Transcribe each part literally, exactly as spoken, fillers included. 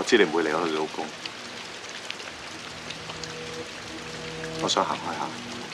知你唔會離開佢老公，我想行開下。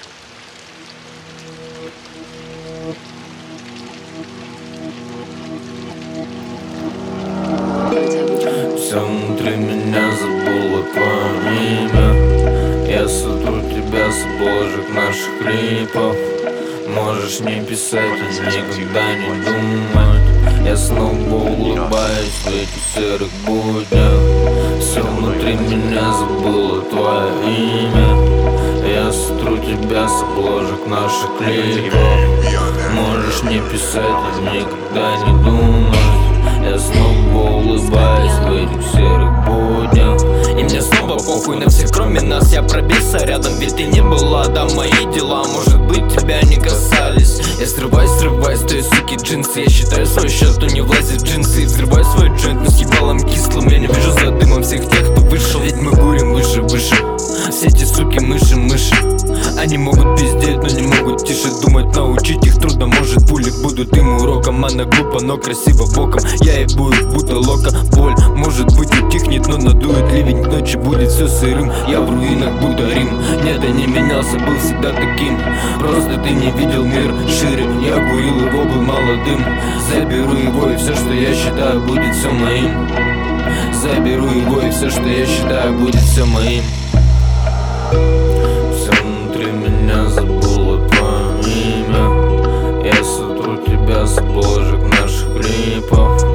Все внутри меня забыло твое имя. Я сотру тебя с обложек наших клипов. Можешь не писать и никогда не думать. Я снова улыбаюсь в этих серых буднях. Все внутри меня забыло твое имя. Я сотру тебя с обложек наших клипов. Можешь не писать и никогда не думать. Я снова улыбаюсь в этих серых буднях. И мне снова похуй на всех, кроме нас. Я пробился рядом, ведь ты не была. Да, мои дела, может быть, тебя не касались. Я срываюсь, срываюсь, той суки джинсы. Я считаю свой счет, но не влазит в джинсы. И взрываю свой джойнт, но с ебалом кислым. Я не вижу за дымом всех тех, кто вышел. Ведь мы бурим выше, выше. Все эти суки мыши, мыши. Они могут пиздеть, но не могут тише думать. Научить их трудно, может пули будут им уроком. Она глупо, но красиво боком. Я ебу их, будто лока. Боль, может быть, утихнет, но надует ливень. К ночи будет все сырым. Я в руинах, будто Рим. Нет, я не менялся, был всегда таким. Просто ты не видел мир шире. Я курил его, был молодым. Заберу его, и все, что я считаю, будет все моим. Заберу его, и все, что я считаю, будет все моим. Все внутри меня забыло твое имя. Я сотру тебя с обложек наших клипов.